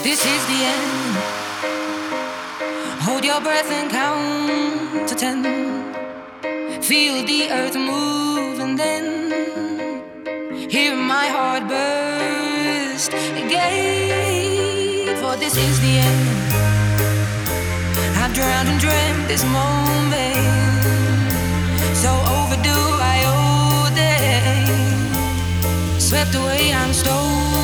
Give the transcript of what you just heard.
This is the end. Hold your breath and count to 10. Feel the earth move and then hear my heart burst again. For this is the end. I've drowned and dreamt this moment, so overdue I owe it. Swept away, I'm stolen.